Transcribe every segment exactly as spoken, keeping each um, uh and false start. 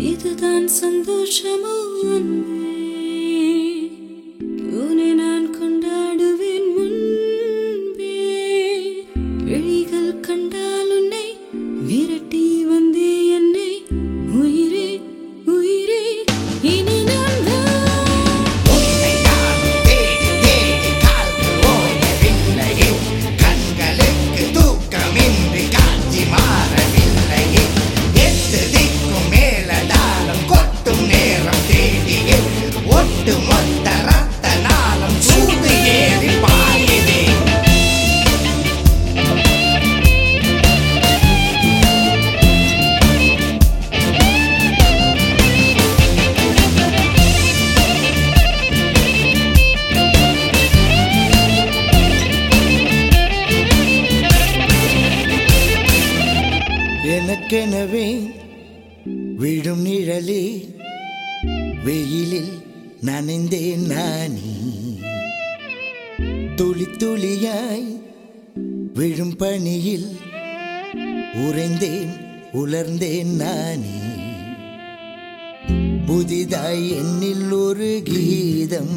இதுதான் சந்தோஷமோ அன்பே, உன்னை நான் கொண்டாடுவேன் முன்பே. விழிகள் கண்டால் உன்னை விரட்டி வந்தே என்னை உயிரே உயிரே இனி நான் எனக்கெனவே விழும் நிழலே வெயிலில் நனைந்தேன் நானே, துளி துளியாய் விழும் பனியில் உறைந்தேன் உலர்ந்தேன் நானே. புதிதாய் என்னில் ஒரு கீதம்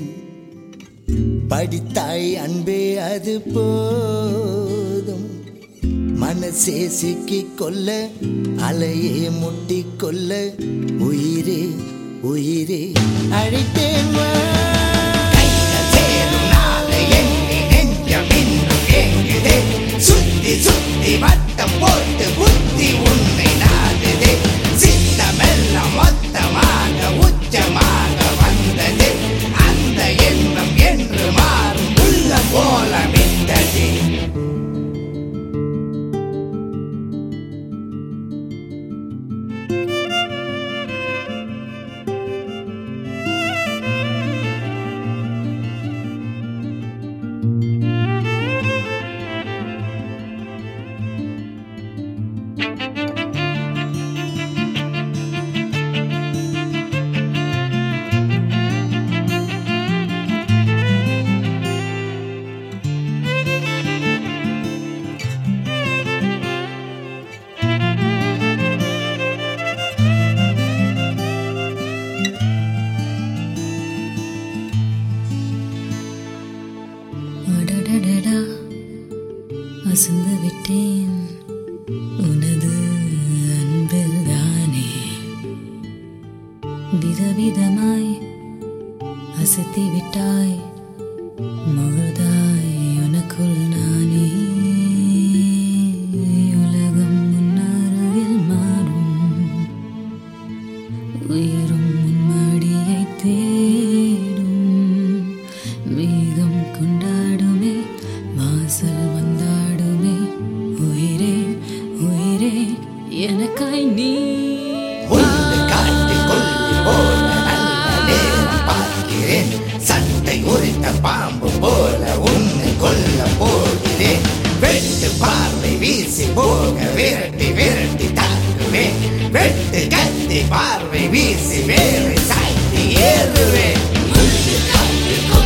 படித்தாய் அன்பே, அது போதும். மனசே சிக்கிக் கொள்ள அலையே முட்டிக் கொள்ள உயிரே உயிரே அழைத்தேன் வா. சுத்தி சுத்தி வட்டம் போட்டு புத்தி உன்னை நாடுதே, சித்தமெல்லாம் மொத்தமாக உச்சமாக வந்தது. அந்த எண்ணம் என்று மாறும் உள்ள போல விட்டது. அடடடடா, அசந்து விட்டேன் உனது அன்பில் தானே. விதவிதமாய் அசத்தி விட்டாய், முழுதாய் உனக்குள் நானே. உலகம் உன்னருகில் மாறும், உயிரும் உன் மடியை தேடும். மேகம் கொண்டாடுமே, வாசல் வந்தாடுமே, உயிரே உயிரே எனக்காய் நீ. சட்டை உரித்த பாம்பு போல உன்னை கொல்ல போகிறேன். வெட்டு பார்வை வீசி போக விரட்டி விரட்டி தாக்குவேன். வெட்டு கத்தி பார்வை வீசி வேறு சாய்த்தி ஏறுவேன்.